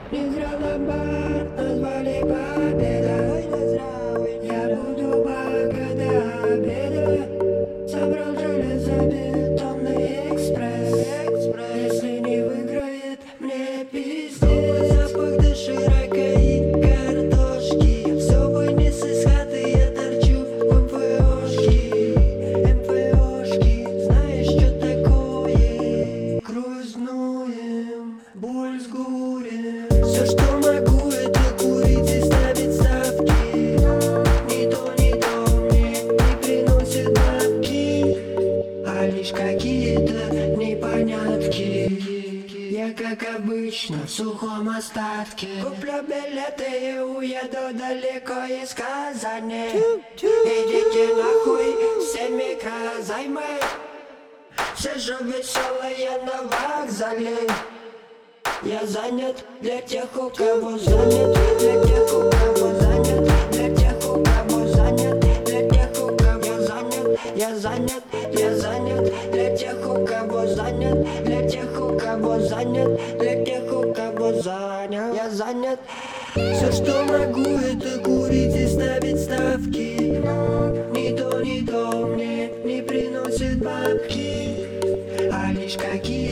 Не зря ломбард назвали победой. Я буду богата обеда. Собрал железобетонный экспресс. Если не выиграет, мне пиздец. Запах доширака и картошки. Все вынес из хаты, я торчу в МФОшке. МФОшки, знаешь, что такое? Грузнуем, боль с горем. Все, что могу, это курить и ставить ставки. Ни то, мне не приносит бабки, а лишь какие-то непонятки. Я, как обычно, в сухом остатке. Куплю билеты и уеду далеко из Казани. Идите нахуй, все микрозаймы. Сижу веселая на вокзале. Я занят для тех, у кого занят, для тех, у кого занят, для тех, у кого занят, для тех, у кого занят. Я занят, я занят, для тех, у кого занят, для тех, у кого занят, для тех, у кого занят. Я занят. Все, что могу, это курить и ставить ставки. Ни то, мне не приносит бабки, а лишь какие